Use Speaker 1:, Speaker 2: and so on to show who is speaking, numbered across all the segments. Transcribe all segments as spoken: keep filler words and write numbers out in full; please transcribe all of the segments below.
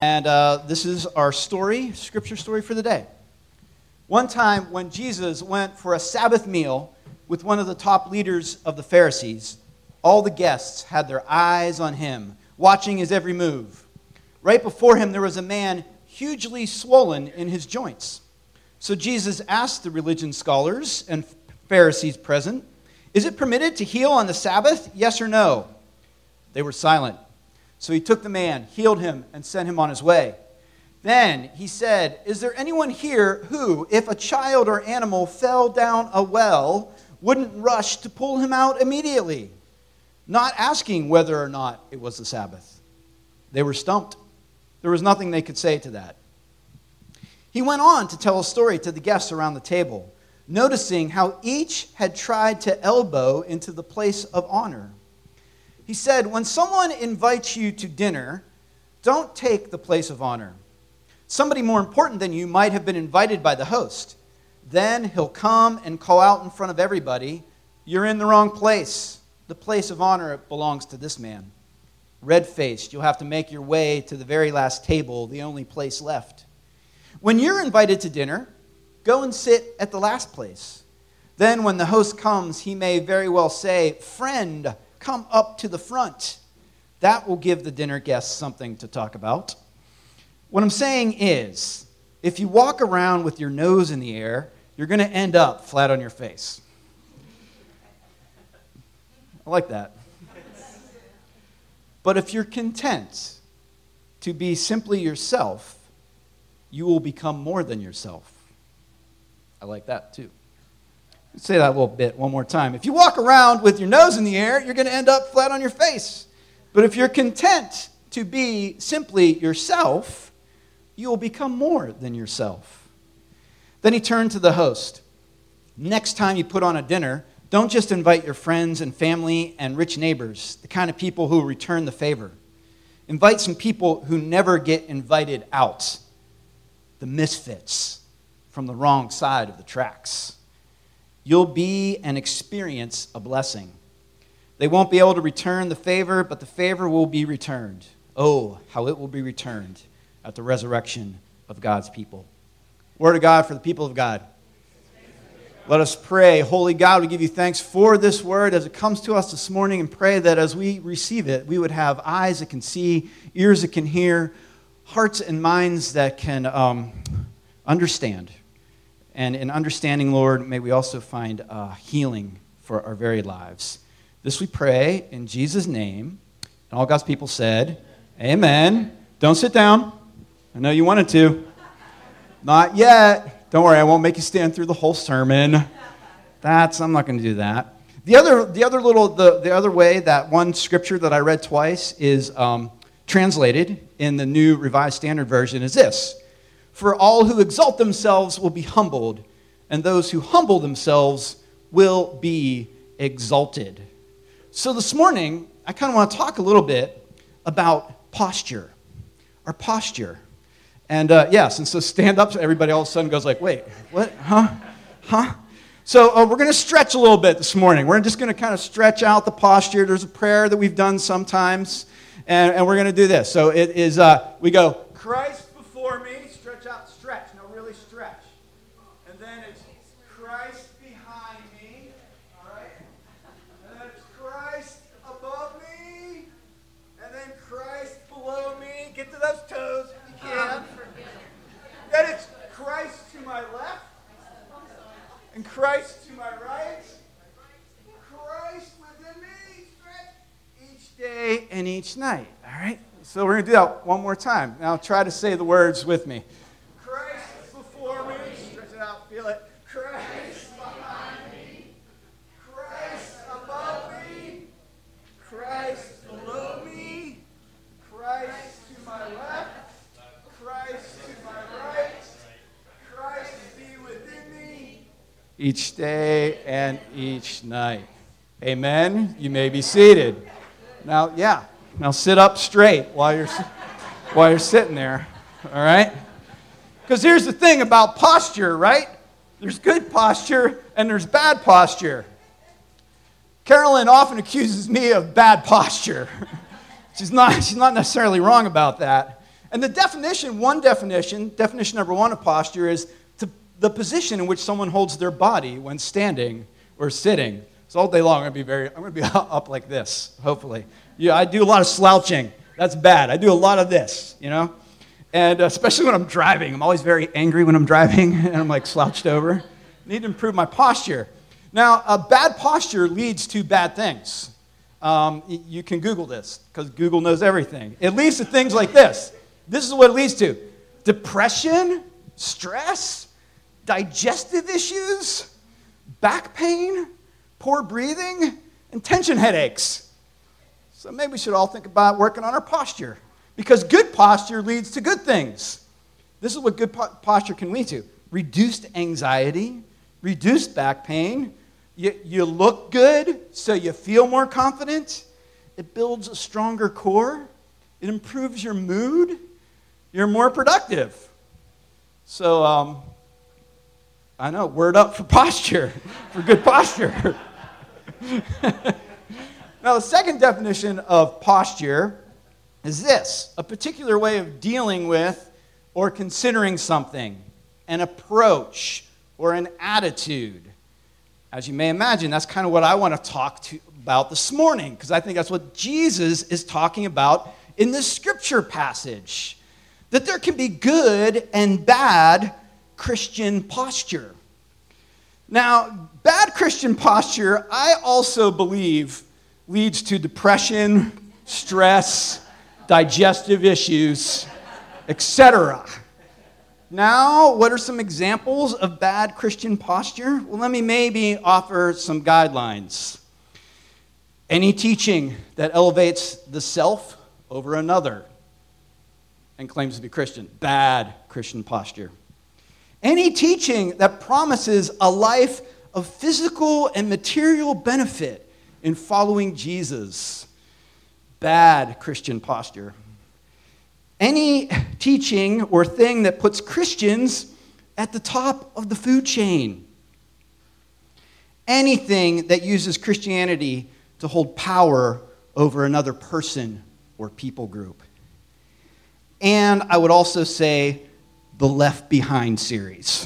Speaker 1: And uh, this is our story, scripture story for the day. One time when Jesus went for a Sabbath meal with one of the top leaders of the Pharisees, all the guests had their eyes on him, watching his every move. Right before him there was a man hugely swollen in his joints. So Jesus asked the religion scholars and Pharisees present, "Is it permitted to heal on the Sabbath, yes or no?" They were silent. So he took the man, healed him, and sent him on his way. Then he said, "Is there anyone here who, if a child or animal fell down a well, wouldn't rush to pull him out immediately?" Not asking whether or not it was the Sabbath. They were stumped. There was nothing they could say to that. He went on to tell a story to the guests around the table, noticing how each had tried to elbow into the place of honor. He said, "When someone invites you to dinner, don't take the place of honor. Somebody more important than you might have been invited by the host. Then he'll come and call out in front of everybody, 'You're in the wrong place. The place of honor belongs to this man.' Red-faced, you'll have to make your way to the very last table, the only place left. When you're invited to dinner, go and sit at the last place. Then when the host comes, he may very well say, 'Friend, come up to the front.' That will give the dinner guests something to talk about." What I'm saying is, if you walk around with your nose in the air, you're going to end up flat on your face. I like that. But if you're content to be simply yourself, you will become more than yourself. I like that too. Let's say that a little bit one more time. If you walk around with your nose in the air, you're going to end up flat on your face. But if you're content to be simply yourself, you will become more than yourself. Then he turned to the host. "Next time you put on a dinner, don't just invite your friends and family and rich neighbors, the kind of people who return the favor. Invite some people who never get invited out, the misfits from the wrong side of the tracks. You'll be and experience a blessing. They won't be able to return the favor, but the favor will be returned. Oh, how it will be returned at the resurrection of God's people." Word of God for the people of God. Let us pray. Holy God, we give you thanks for this word as it comes to us this morning, and pray that as we receive it, we would have eyes that can see, ears that can hear, hearts and minds that can um, understand. And in understanding, Lord, may we also find uh, healing for our very lives. This we pray in Jesus' name. And all God's people said, Amen. Don't sit down. I know you wanted to. Not yet. Don't worry, I won't make you stand through the whole sermon. That's, I'm not going to do that. The other, the other little, the, the other way that one scripture that I read twice is um, translated in the New Revised Standard Version is this: "For all who exalt themselves will be humbled, and those who humble themselves will be exalted." So this morning, I kind of want to talk a little bit about posture, our posture. And uh, yes, and so stand up, so everybody all of a sudden goes like, "Wait, what? Huh? Huh?" So uh, we're going to stretch a little bit this morning. We're just going to kind of stretch out the posture. There's a prayer that we've done sometimes, and, and we're going to do this. So it is, uh, we go, Christ before me, stretch out, stretch. Now really stretch. And then it's Christ behind me, all right? And then it's Christ above me, and then Christ below me. Get to those toes if you can. Then it's Christ to my left, and Christ to my right, Christ within me, stretch each day and each night, all right? So we're going to do that one more time. Now try to say the words with me. Christ before me, stretch it out, feel it. Christ behind me, Christ above me, Christ below me, Christ to my left, Christ to my right, Christ be within me, each day and each night. Amen. You may be seated. Now, yeah. Now sit up straight while you're while you're sitting there. All right? Because here's the thing about posture, right? There's good posture and there's bad posture. Carolyn often accuses me of bad posture. she's not she's not necessarily wrong about that. And the definition, one definition, definition number one of posture is to the position in which someone holds their body when standing or sitting. So all day long, I'm going to be very, I'm going to be up like this, hopefully. Yeah, I do a lot of slouching. That's bad. I do a lot of this, you know? And especially when I'm driving. I'm always very angry when I'm driving, and I'm like slouched over. Need to improve my posture. Now, a bad posture leads to bad things. Um, you can Google this, because Google knows everything. It leads to things like this. This is what it leads to. Depression, stress, digestive issues, back pain, poor breathing, and tension headaches. So maybe we should all think about working on our posture, because good posture leads to good things. This is what good po- posture can lead to. Reduced anxiety, reduced back pain. You, you look good, so you feel more confident. It builds a stronger core. It improves your mood. You're more productive. So, um, I know, word up for posture, for good posture. Now, the second definition of posture is this: a particular way of dealing with or considering something, an approach or an attitude. As you may imagine, that's kind of what I want to talk to about this morning, because I think that's what Jesus is talking about in this scripture passage. That there can be good and bad Christian posture. Now, bad Christian posture, I also believe, leads to depression, stress, digestive issues, et cetera. Now, what are some examples of bad Christian posture? Well, let me maybe offer some guidelines. Any teaching that elevates the self over another and claims to be Christian, bad Christian posture. Any teaching that promises a life of physical and material benefit in following Jesus, bad Christian posture. Any teaching or thing that puts Christians at the top of the food chain. Anything that uses Christianity to hold power over another person or people group. And I would also say the Left Behind series.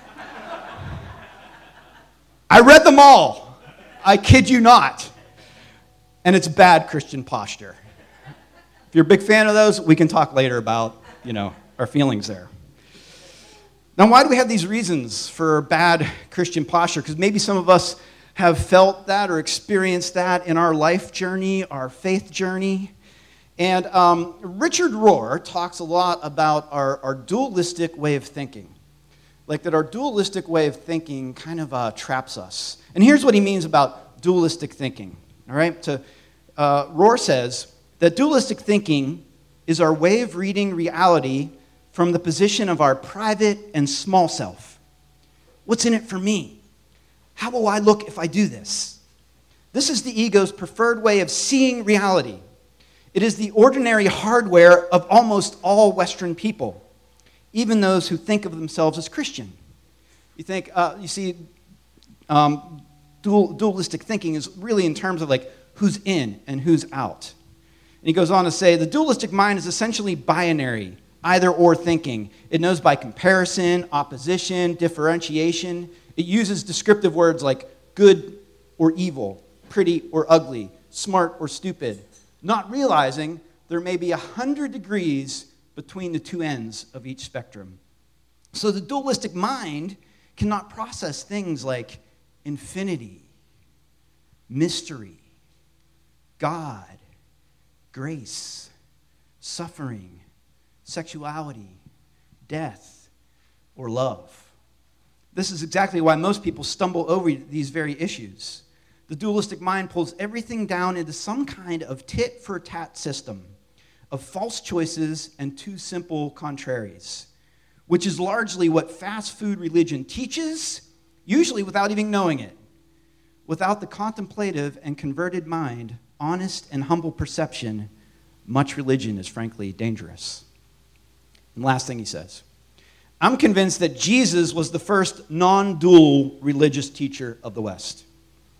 Speaker 1: I read them all. I kid you not. And it's bad Christian posture. If you're a big fan of those, we can talk later about, you know, our feelings there. Now, why do we have these reasons for bad Christian posture? Because maybe some of us have felt that or experienced that in our life journey, our faith journey. And um, Richard Rohr talks a lot about our, our dualistic way of thinking. Like that our dualistic way of thinking kind of uh, traps us. And here's what he means about dualistic thinking. All right? So, uh, Rohr says that dualistic thinking is our way of reading reality from the position of our private and small self. What's in it for me? How will I look if I do this? This is the ego's preferred way of seeing reality. It is the ordinary hardware of almost all Western people, even those who think of themselves as Christian. You think, uh, you see, um, dual, dualistic thinking is really in terms of like who's in and who's out. And he goes on to say, the dualistic mind is essentially binary, either or thinking. It knows by comparison, opposition, differentiation. It uses descriptive words like good or evil, pretty or ugly, smart or stupid, not realizing there may be a hundred degrees between the two ends of each spectrum. So the dualistic mind cannot process things like infinity, mystery, God, grace, suffering, sexuality, death, or love. This is exactly why most people stumble over these very issues. The dualistic mind pulls everything down into some kind of tit-for-tat system of false choices and too simple contraries, which is largely what fast food religion teaches, usually without even knowing it. Without the contemplative and converted mind, honest and humble perception, much religion is frankly dangerous. And last thing he says, I'm convinced that Jesus was the first non-dual religious teacher of the West.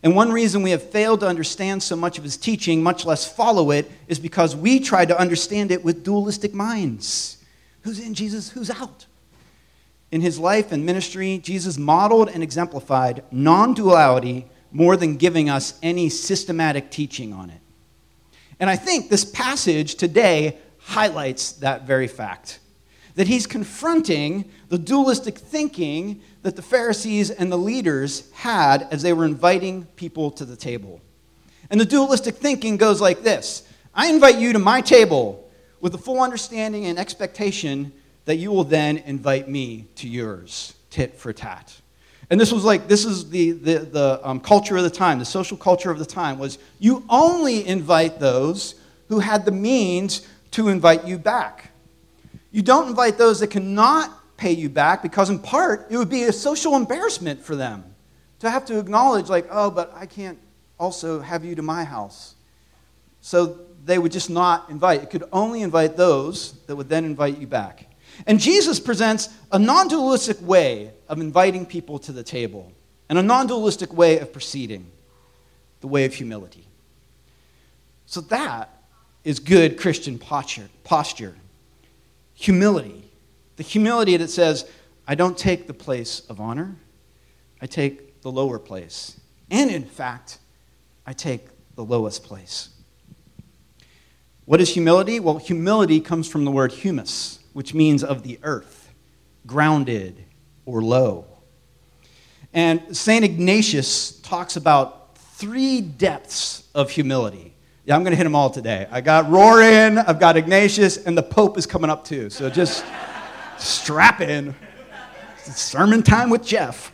Speaker 1: And one reason we have failed to understand so much of his teaching, much less follow it, is because we try to understand it with dualistic minds. Who's in Jesus? Who's out? In his life and ministry, Jesus modeled and exemplified non-duality more than giving us any systematic teaching on it. And I think this passage today highlights that very fact, that he's confronting the dualistic thinking that the Pharisees and the leaders had as they were inviting people to the table. And the dualistic thinking goes like this: I invite you to my table with the full understanding and expectation that you will then invite me to yours, tit for tat. And this was like, this is the, the, the um, culture of the time, the social culture of the time, was you only invite those who had the means to invite you back. You don't invite those that cannot pay you back, because in part, it would be a social embarrassment for them to have to acknowledge, like, oh, but I can't also have you to my house. So they would just not invite. It could only invite those that would then invite you back. And Jesus presents a non-dualistic way of inviting people to the table, and a non-dualistic way of proceeding, the way of humility. So that is good Christian posture. posture. Humility. The humility that says, I don't take the place of honor, I take the lower place. And in fact, I take the lowest place. What is humility? Well, humility comes from the word humus, which means of the earth, grounded or low. And Saint Ignatius talks about three depths of humility. Yeah, I'm going to hit them all today. I got Rohr in, I've got Ignatius, and the Pope is coming up too. So just strap in. It's sermon time with Jeff.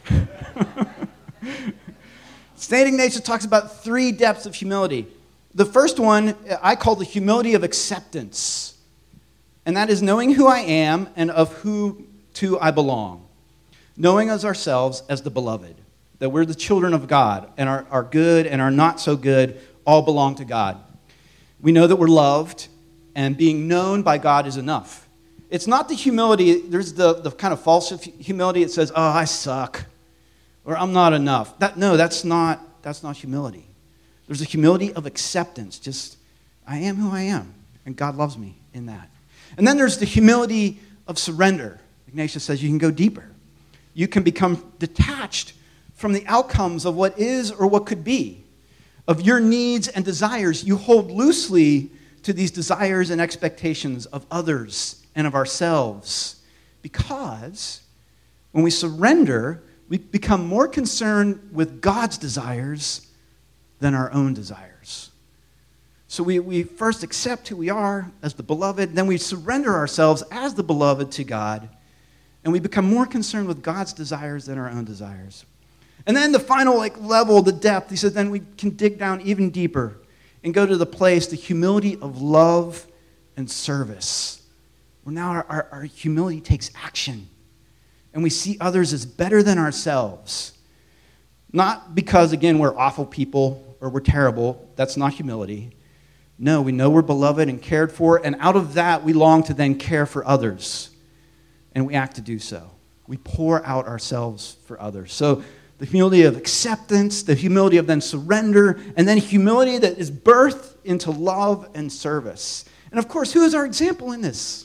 Speaker 1: Saint Ignatius talks about three depths of humility. The first one I call the humility of acceptance. And that is knowing who I am and of who to I belong. Knowing as ourselves as the beloved. That we're the children of God, and our, our good and our not so good all belong to God. We know that we're loved, and being known by God is enough. It's not the humility, there's the, the kind of false humility that says, oh, I suck, or I'm not enough. That, no, that's not, that's not humility. There's a humility of acceptance, just, I am who I am, and God loves me in that. And then there's the humility of surrender. Ignatius says you can go deeper. You can become detached from the outcomes of what is or what could be, of your needs and desires. You hold loosely to these desires and expectations of others and of ourselves, because when we surrender, we become more concerned with God's desires than our own desires. So we, we first accept who we are as the beloved, then we surrender ourselves as the beloved to God, and we become more concerned with God's desires than our own desires. And then the final like level, the depth, he said, then we can dig down even deeper and go to the place, the humility of love and service. Where now our, our, our humility takes action, and we see others as better than ourselves. Not because, again, we're awful people or we're terrible. That's not humility. No, we know we're beloved and cared for, and out of that, we long to then care for others, and we act to do so. We pour out ourselves for others. So the humility of acceptance, the humility of then surrender, and then humility that is birthed into love and service. And of course, who is our example in this?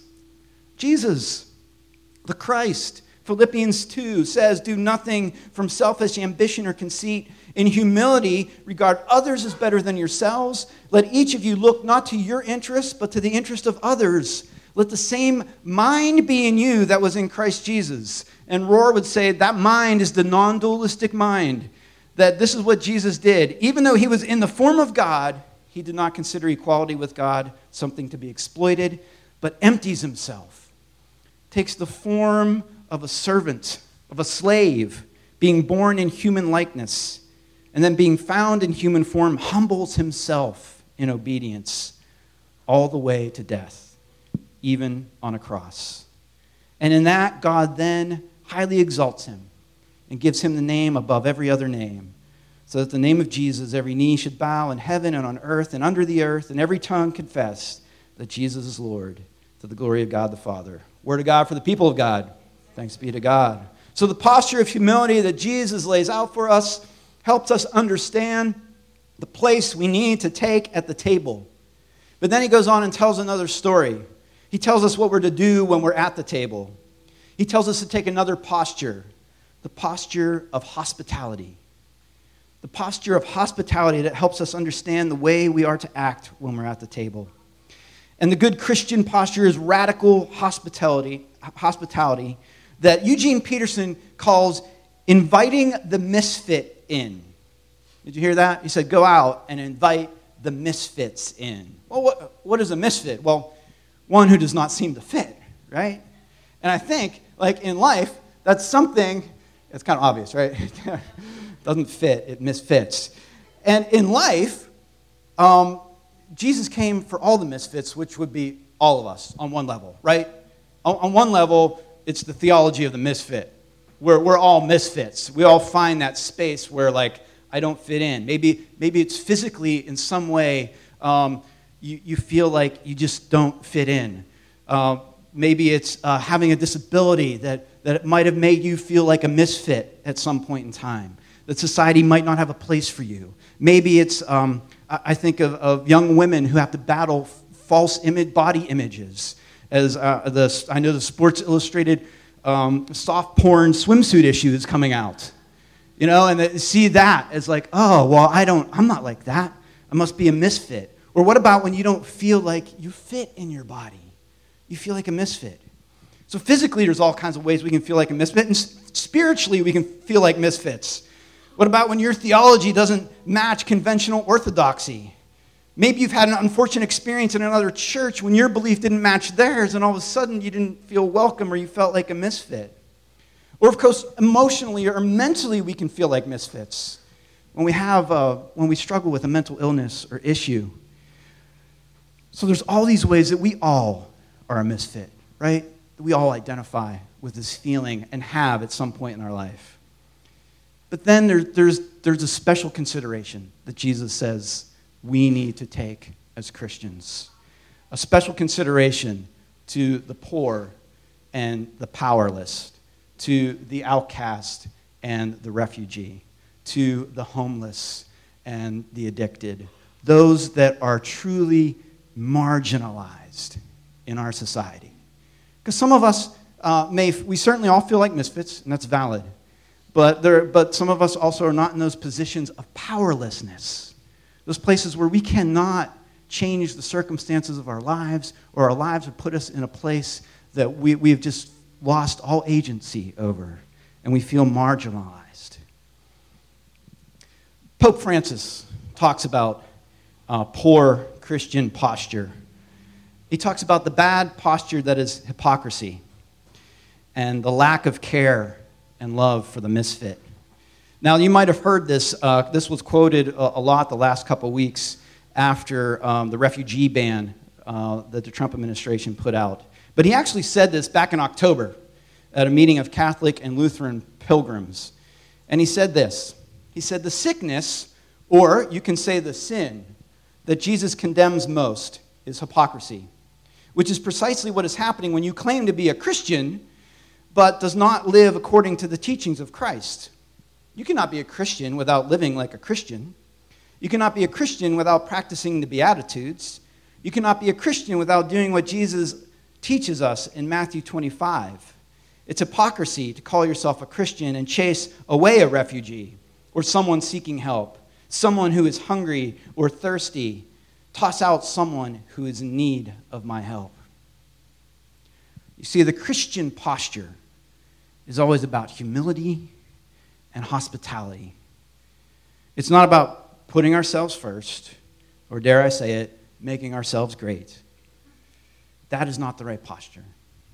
Speaker 1: Jesus, the Christ. Philippians two says, do nothing from selfish ambition or conceit. In humility, regard others as better than yourselves. Let each of you look not to your interests, but to the interest of others. Let the same mind be in you that was in Christ Jesus. And Rohr would say that mind is the non-dualistic mind, that this is what Jesus did. Even though he was in the form of God, he did not consider equality with God something to be exploited, but empties himself, takes the form of a servant, of a slave, being born in human likeness, and then being found in human form, humbles himself in obedience all the way to death, even on a cross. And in that, God then highly exalts him and gives him the name above every other name, so that the name of Jesus, every knee should bow in heaven and on earth and under the earth, and every tongue confess that Jesus is Lord, to the glory of God the Father. Word of God for the people of God. Thanks be to God. So the posture of humility that Jesus lays out for us helps us understand the place we need to take at the table. But then he goes on and tells another story. He tells us what we're to do when we're at the table. He tells us to take another posture, the posture of hospitality. The posture of hospitality that helps us understand the way we are to act when we're at the table. And the good Christian posture is radical hospitality, hospitality that Eugene Peterson calls inviting the misfit in. Did you hear that? He said, go out and invite the misfits in. Well, what, what is a misfit? Well, one who does not seem to fit, right? And I think, like in life, that's something, it's kind of obvious, right? It doesn't fit, it misfits. And in life, um, Jesus came for all the misfits, which would be all of us on one level, right? On, on one level, it's the theology of the misfit. We're, we're all misfits. We all find that space where, like, I don't fit in. Maybe, maybe it's physically in some way um, you, you feel like you just don't fit in. Uh, maybe it's uh, having a disability that, that it might have made you feel like a misfit at some point in time, that society might not have a place for you. Maybe it's, um, I think of, of young women who have to battle false image, body images. As uh, the, I know the Sports Illustrated um, soft porn swimsuit issue is coming out. You know, and they see that as like, oh, well, I don't, I'm not like that. I must be a misfit. Or what about when you don't feel like you fit in your body? You feel like a misfit. So physically, there's all kinds of ways we can feel like a misfit, and spiritually, we can feel like misfits. What about when your theology doesn't match conventional orthodoxy? Maybe you've had an unfortunate experience in another church when your belief didn't match theirs, and all of a sudden you didn't feel welcome or you felt like a misfit. Or, of course, emotionally or mentally, we can feel like misfits when we have, uh, when we struggle with a mental illness or issue. So there's all these ways that we all are a misfit, right? That we all identify with this feeling and have at some point in our life. But then there, there's, there's a special consideration that Jesus says we need to take as Christians. A special consideration to the poor and the powerless, to the outcast and the refugee, to the homeless and the addicted, those that are truly marginalized in our society. Because some of us uh, may, we certainly all feel like misfits, and that's valid, but, there, but some of us also are not in those positions of powerlessness, those places where we cannot change the circumstances of our lives, or our lives have put us in a place that we, we've just lost all agency over, and we feel marginalized. Pope Francis talks about uh, poor Christian posture. He talks about the bad posture that is hypocrisy and the lack of care and love for the misfit. Now, you might have heard this. Uh, this was quoted a, a lot the last couple weeks after um, the refugee ban uh, that the Trump administration put out. But he actually said this back in October at a meeting of Catholic and Lutheran pilgrims. And he said this. He said, the sickness, or you can say the sin, that Jesus condemns most is hypocrisy, which is precisely what is happening when you claim to be a Christian but does not live according to the teachings of Christ. You cannot be a Christian without living like a Christian. You cannot be a Christian without practicing the Beatitudes. You cannot be a Christian without doing what Jesus teaches us in Matthew twenty-five. It's hypocrisy to call yourself a Christian and chase away a refugee or someone seeking help, someone who is hungry or thirsty. Toss out someone who is in need of my help. You see, the Christian posture is always about humility and hospitality. It's not about putting ourselves first, or dare I say it, making ourselves great. That is not the right posture.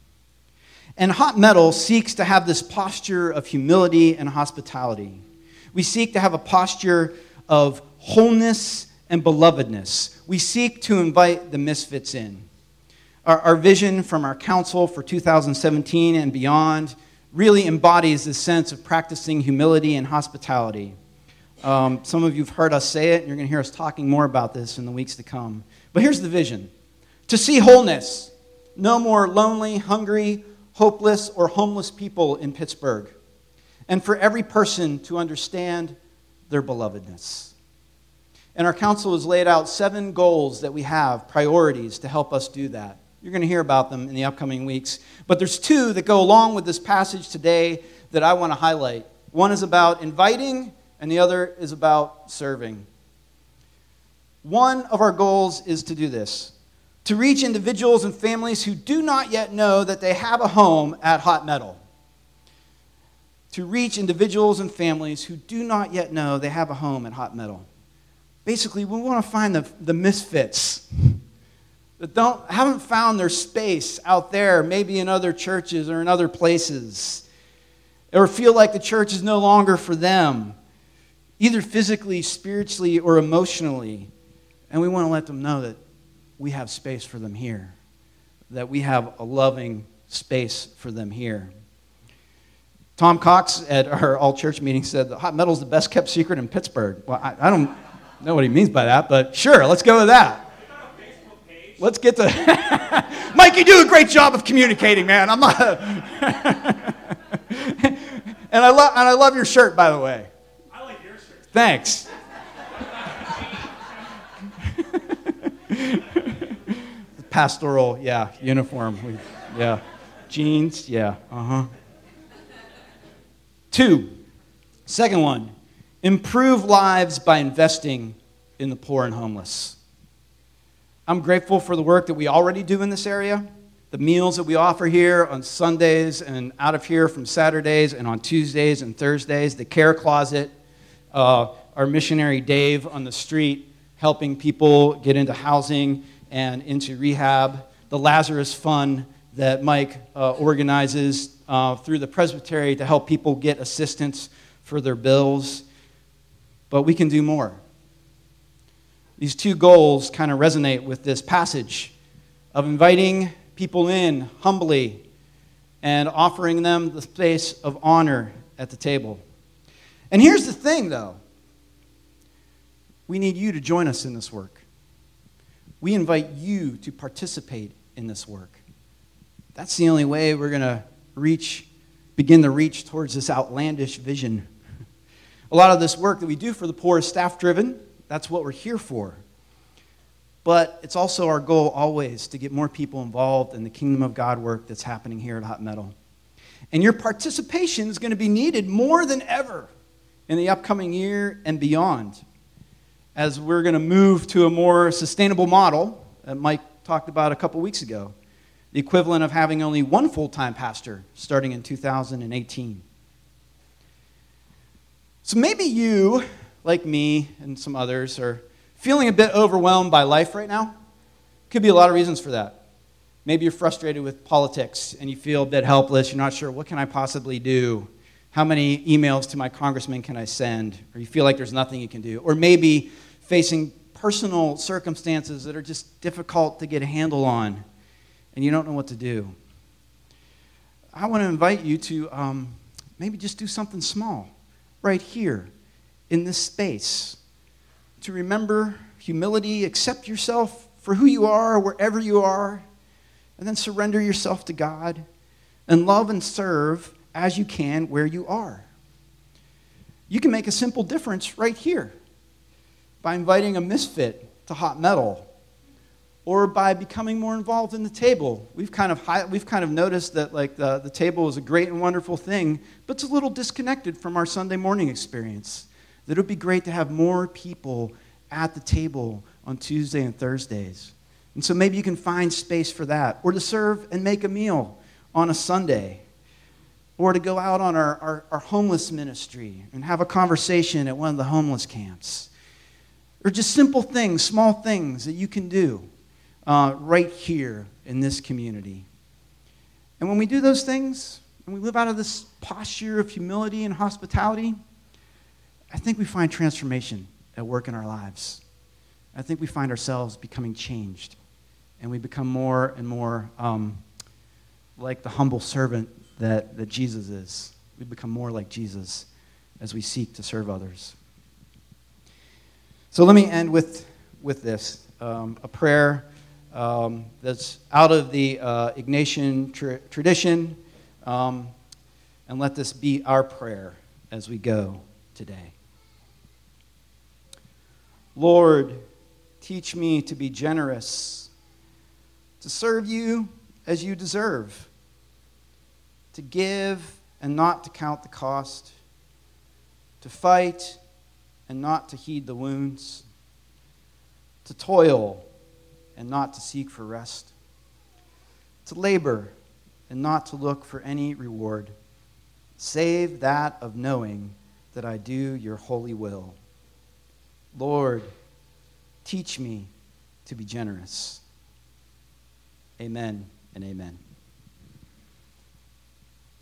Speaker 1: And Hot Metal seeks to have this posture of humility and hospitality. We seek to have a posture of wholeness and belovedness. We seek to invite the misfits in. Our, our vision from our council for two thousand seventeen and beyond really embodies this sense of practicing humility and hospitality. Um, some of you have heard us say it, and you're going to hear us talking more about this in the weeks to come. But here's the vision. To see wholeness. No more lonely, hungry, hopeless, or homeless people in Pittsburgh. And for every person to understand their belovedness. And our council has laid out seven goals that we have, priorities to help us do that. You're going to hear about them in the upcoming weeks. But there's two that go along with this passage today that I want to highlight. One is about inviting, and the other is about serving. One of our goals is to do this, to reach individuals and families who do not yet know that they have a home at Hot Metal. To reach individuals and families who do not yet know they have a home at Hot Metal. Basically, we want to find the, the misfits that don't haven't found their space out there, maybe in other churches or in other places, or feel like the church is no longer for them, either physically, spiritually, or emotionally. And we want to let them know that we have space for them here, that we have a loving space for them here. Tom Cox at our all-church meeting said that Hot Metal is the best kept secret in Pittsburgh. Well, I, I don't know what he means by that, but sure, let's go with that. Let's get to... Mike, you do a great job of communicating, man. I'm not... and, I lo- and I love your shirt, by the way.
Speaker 2: I like your shirt.
Speaker 1: Thanks. Pastoral, yeah, uniform. We, yeah. Jeans, yeah, uh-huh. Two, second one, improve lives by investing in the poor and homeless. I'm grateful for the work that we already do in this area, the meals that we offer here on Sundays and out of here from Saturdays and on Tuesdays and Thursdays, the care closet, uh, our missionary Dave on the street helping people get into housing and into rehab, the Lazarus Fund that Mike uh, organizes uh, through the presbytery to help people get assistance for their bills. But we can do more. These two goals kind of resonate with this passage of inviting people in humbly and offering them the space of honor at the table. And here's the thing, though. We need you to join us in this work. We invite you to participate in this work. That's the only way we're going to reach, begin to reach towards this outlandish vision. A lot of this work that we do for the poor is staff-driven. That's what we're here for. But it's also our goal always to get more people involved in the kingdom of God work that's happening here at Hot Metal. And your participation is going to be needed more than ever in the upcoming year and beyond, as we're going to move to a more sustainable model that Mike talked about a couple weeks ago, the equivalent of having only one full-time pastor starting in two thousand eighteen. So maybe you, like me and some others, are feeling a bit overwhelmed by life right now. Could be a lot of reasons for that. Maybe you're frustrated with politics and you feel a bit helpless. You're not sure, what can I possibly do? How many emails to my congressman can I send? Or you feel like there's nothing you can do. Or maybe facing personal circumstances that are just difficult to get a handle on and you don't know what to do. I want to invite you to um, maybe just do something small right here in this space. To remember humility, accept yourself for who you are, wherever you are, and then surrender yourself to God and love and serve as you can where you are. You can make a simple difference right here by inviting a misfit to Hot Metal or by becoming more involved in the table. We've kind of high, we've kind of noticed that like the, the table is a great and wonderful thing, but it's a little disconnected from our Sunday morning experience. That it would be great to have more people at the table on Tuesday and Thursdays. And so maybe you can find space for that, or to serve and make a meal on a Sunday, or to go out on our, our, our homeless ministry and have a conversation at one of the homeless camps. Or just simple things, small things that you can do uh, right here in this community. And when we do those things, and we live out of this posture of humility and hospitality, I think we find transformation at work in our lives. I think we find ourselves becoming changed, and we become more and more um, like the humble servant that, that Jesus is. We become more like Jesus as we seek to serve others. So let me end with, with this, um, a prayer um, that's out of the uh, Ignatian tra- tradition, um, and let this be our prayer as we go today. Lord, teach me to be generous, to serve you as you deserve, to give and not to count the cost, to fight and not to heed the wounds, to toil and not to seek for rest, to labor and not to look for any reward, save that of knowing that I do your holy will. Lord, teach me to be generous. Amen and amen.